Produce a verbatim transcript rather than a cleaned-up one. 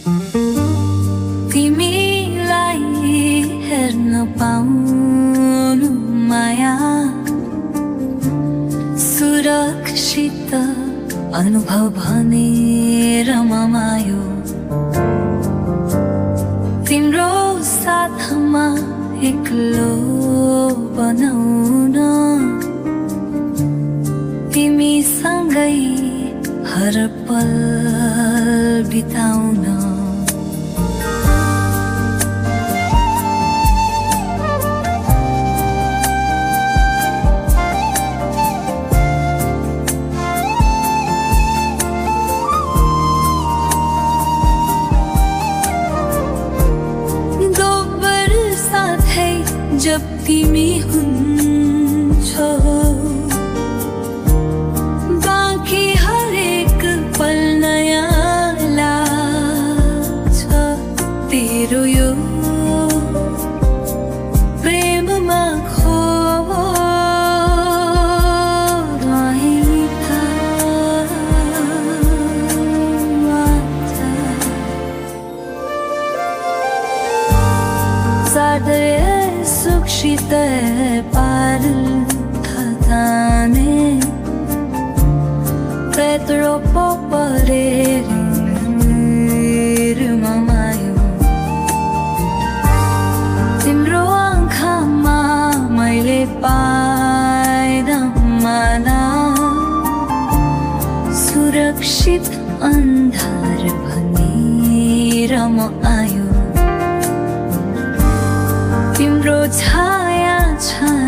तिमीलाई हेर्न पाउनु माया सुरक्षित अनुभव भनेर ममायो तिम्रो साथमा एक्लो बनाउन तिमीसँगै हर पल बिताउन जब तिमी हुन्छौ बाँकी हरेक पल नयाँ लाग्छ तेरो यो प्रेममा suksite parthane Petro popare mamayo Timro आँखामा मैले पाएँ mana सुरक्षित अन्धार भनेर म आयो तिम्रो छाया छ